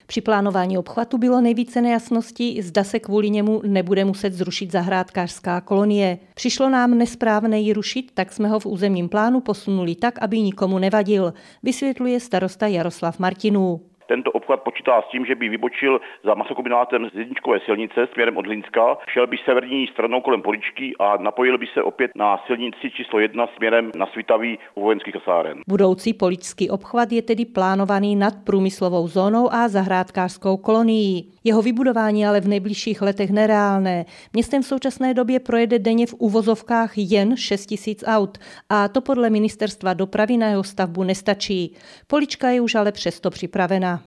Při plánování obchvatu bylo nejvíce nejasností, zda se kvůli němu nebude muset zrušit zahrádkářská kolonie. Přišlo nám nesprávné ji rušit, tak jsme ho v územním plánu posunuli tak, aby nikomu nevadil, vysvětluje starosta Jaroslav Martinů. Tento obchvat počítá s tím, že by vybočil za masokombinátem z jedničkové silnice směrem od Hlinska, šel by severní stranou kolem Poličky a napojil by se opět na silnici číslo 1 směrem na Svitaví u vojenských kasáren. Budoucí poličský obchvat je tedy plánovaný nad průmyslovou zónou a zahrádkářskou kolonií. Jeho vybudování ale v nejbližších letech nereálné. Městem v současné době projede denně v uvozovkách jen 6 000 aut a to podle ministerstva dopravy na jeho stavbu nestačí. Polička je už ale přesto připravena.